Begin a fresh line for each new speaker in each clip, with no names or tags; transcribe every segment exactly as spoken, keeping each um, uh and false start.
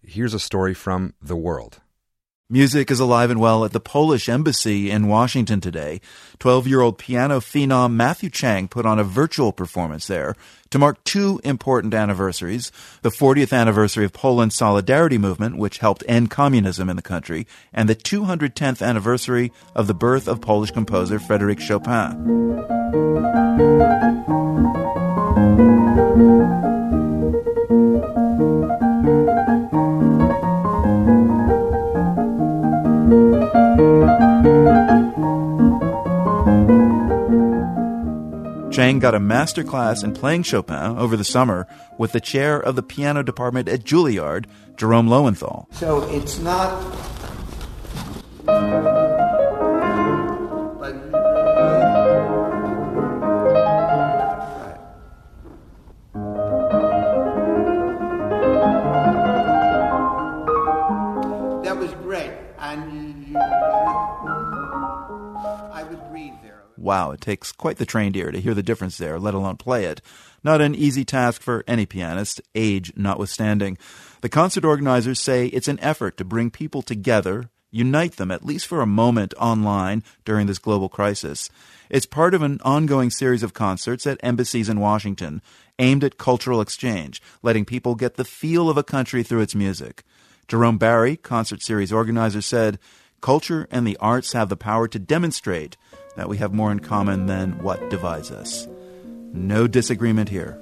here's a story from The World.
Music is alive and well at the Polish Embassy in Washington today. twelve-year-old piano phenom Matthew Chang put on a virtual performance there to mark two important anniversaries: the fortieth anniversary of Poland's Solidarity movement, which helped end communism in the country, and the two hundred tenth anniversary of the birth of Polish composer Frédéric Chopin. Chang got a master class in playing Chopin over the summer with the chair of the piano department at Juilliard, Jerome Lowenthal.
So it's not... That was great. And I would breathe there.
Wow, it takes quite the trained ear to hear the difference there, let alone play it. Not an easy task for any pianist, age notwithstanding. The concert organizers say it's an effort to bring people together, unite them at least for a moment online during this global crisis. It's part of an ongoing series of concerts at embassies in Washington, aimed at cultural exchange, letting people get the feel of a country through its music. Jerome Barry, concert series organizer, said, "Culture and the arts have the power to demonstrate that we have more in common than what divides us." No disagreement here.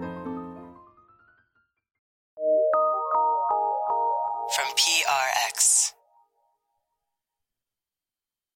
From P R X.